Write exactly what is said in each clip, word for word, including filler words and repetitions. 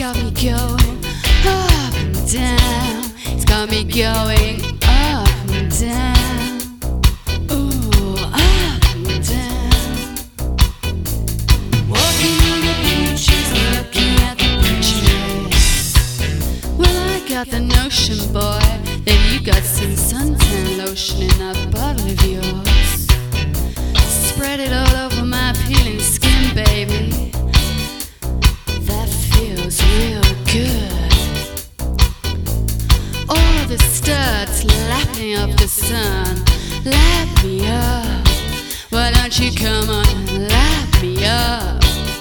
got me going up and down. It's got me going up and down. Ooh, up and down. Walking on the beaches, looking at the beaches. Well, I got the notion, boy, that you got some suntan lotion in that bottle of yours. Spread it all over my peeling skin, baby. That feels real good. All the studs lapping up the sun. Lap me up. Why don't you come on and lap me up?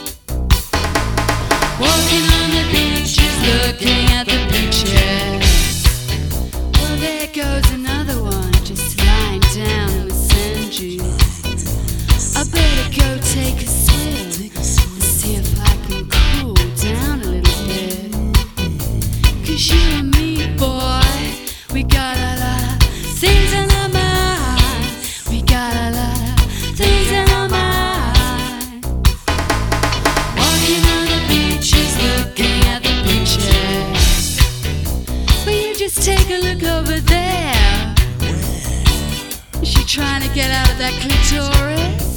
Walking on the beaches, looking at the beaches. Well, there goes another one, just lying down in the sand dunes. I better go take a swim and see if I can cool down a little bit. 'Cause you and me, boy, we got a lot of things in our mind. We got a lot of things in our mind. Walking on the beaches, looking at the beaches. Will you just take a look over there? Is she trying to get out of that clitoris?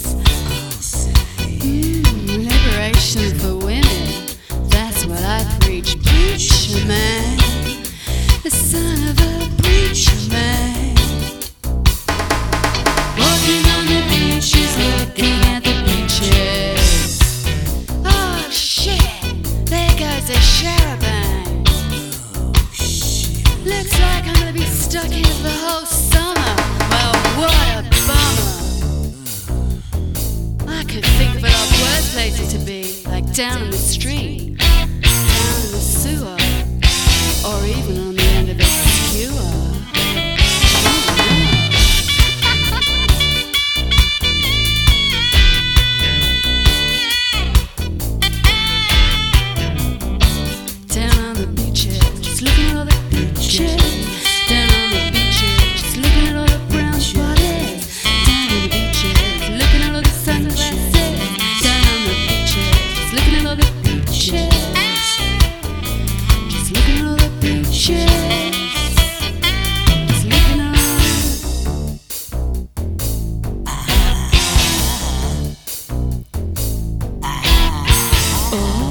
Mm, liberation for women. That's what I preach. Preacher man, the son of a preacher man. Walking on the beaches, looking at the beaches. Oh shit, there goes a cherubim. Looks like I'm gonna be stuck here for the whole summer. Well, what a bummer. I could think of a lot worse places to be, like down in the street, down in the sewer, or even on the end of the skewer. Down on the beaches, just looking at all the beaches. Down on the beaches, just looking at all the brown bodies. Down on the beaches, looking at all the sunglasses. Down on the beaches, just looking at all the beaches. Just looking at all the beaches. Just looking at all. Oh.